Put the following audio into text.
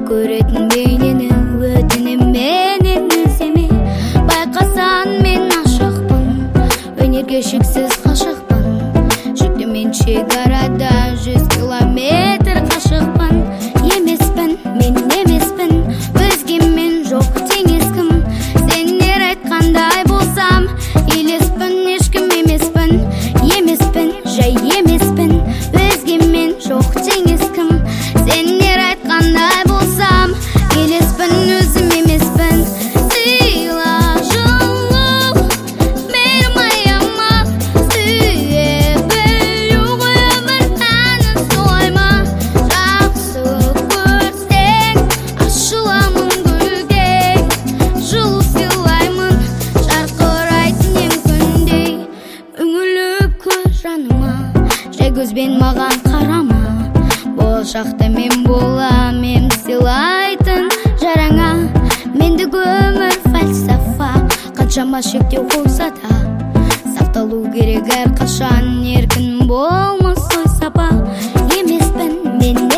көретін бейнені өтінем менен өзіме. Байқасан мен ашықпын, өнерге шексіз қашықпын. Жүктемен шекарада 100 километр қашықпын. Емеспін, мен емеспін, өзгемен жоқ теңескім. Сендер айтқандай болсам, елеспін, ешкім емеспін. Емеспін, жай емеспін, өзгемен жоқ теңескім. Сендер айтқандай болсам, елеспін, өзім емеспін. Сыйла жылу менің аяма, сүйе білу ғой өмір әні солай ма? Жақсы көрсең ашыламын гүлдей, жылу сыйлаймын жарқырайтын ең күндей. Үңіліп көз жаныма, жай көзбен маған қарама. Болашақта мен болам ем сыйлайтын жараңа. Мендегі өмір фальсафа, қаншама шектеу қойса да, сақталу керек әрқашан, еркін болмас ой сапа. Емеспін, мен